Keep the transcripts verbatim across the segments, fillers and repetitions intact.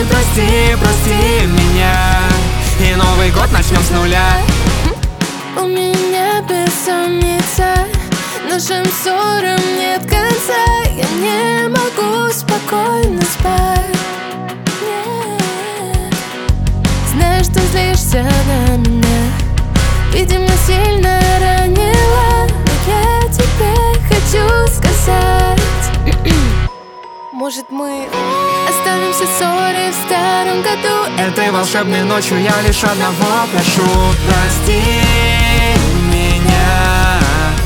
прости, прости меня, и Новый год начнем с нуля. У меня бессонница, нашим ссорам нет конца. Я не могу спокойно спать. Нет. Знаю, что злишься на меня, видимо, сильно ранила, но я тебе хочу сказать. Может, мы оставим все ссоры в старом году? Этой волшебной ночью я лишь одного прошу: прости меня.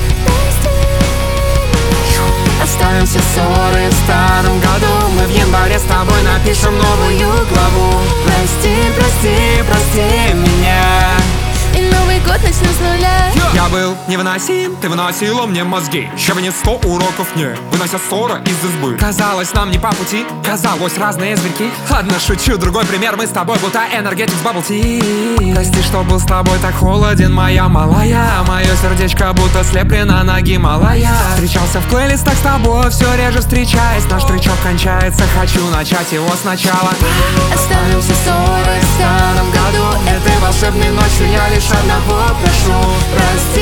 Оставим все ссоры в старом году. Мы в январе с тобой напишем новую главу. Прости, прости, прости меня, и Новый год начнем с нуля. Я был невыносим, ты выносила мне мозги. Еще вынес сто уроков мне, вынося ссоры из избы. Казалось, нам не по пути, казалось, разные зверьки. Ладно, шучу, другой пример, мы с тобой будто энергетик с bubble tea. Прости, что был с тобой так холоден, моя малая. Мое сердечко будто слеплено на Гималая. Встречался в плейлистах с тобой, все реже встречаясь. Наш тречок кончается, хочу начать его сначала. Оставим все ссоры в старом году. Этой волшебной ночью я лишь одного прошу: прости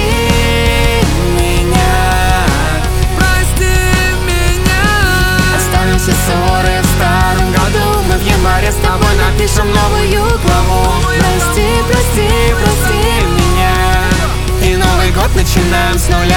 меня. Прости меня. Оставим все ссоры в старом году. Мы в январе с тобой напишем новую главу. Прости, прости, прости меня, и Новый год начинаем с нуля.